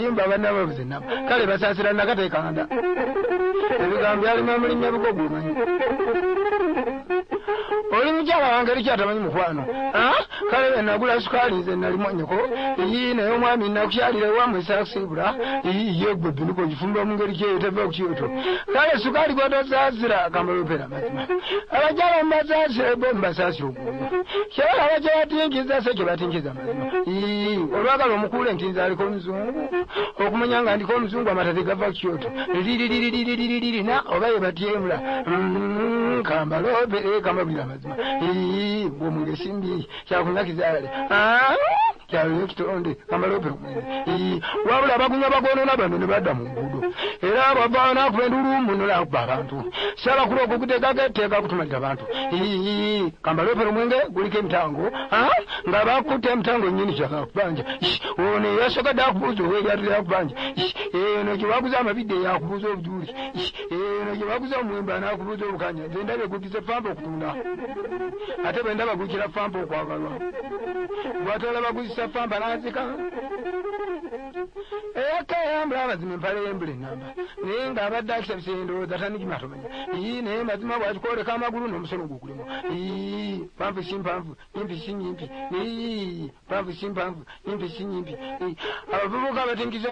yimba bana bavuze nabo kale basasira nakatekanda ebigambo byali mamulinya bigogo manyi oli mujala wange likyatamanyi mukwano kale nagula sukali nze nali mwanyeko iyi naye omwami nakukyalira wamwe sakusibula iye gwe binuko gifumba mu ngeri kyeteva ku kyoto kale sukali gwatosasira kamalopera mazima abajala mbasasira bo mbasasira oguyo kyebala abakyabatinkiza se kyebatinkiza mazima olwagala omukule nti nze aliko omuzungu okumanya nga ndiko omuzungu amatati gava ku kyoto liririririririna oba yebatyemula kambalopere kamabulira mazima bwomwire simbi kyakunyakizale kyalio kitonde kamalopero mwene wabula abakunya bagonona bano ne badda mu ngudo era abavaana kulendulu muno la abantu sala kuloko kuteeka kutumalira abantu kamalopero mwenge guliko emitango nga bakutte emitango nyini kyaka kubanja one yasoka da kubuzo we yatira kubanja eno kibaguza amabide yakubuza obujuli eno kibaguza omwemba na kubuza obukanya ndendabe gukize fambo okutunda ate bendaba gukira fambo okwagalwa batala baguzisa famba nazika ekayambula amazima empala yembule namba naye nga abadde akisabisa endowooza tanikimatomanya naye mazima bwakikwoleka amagulu n'omusono gukulimo mpanvu si mpanvu nyimpi si nyimpi mpanvu si mpanvu nyimpi si nyimpi abavubuka batinkiza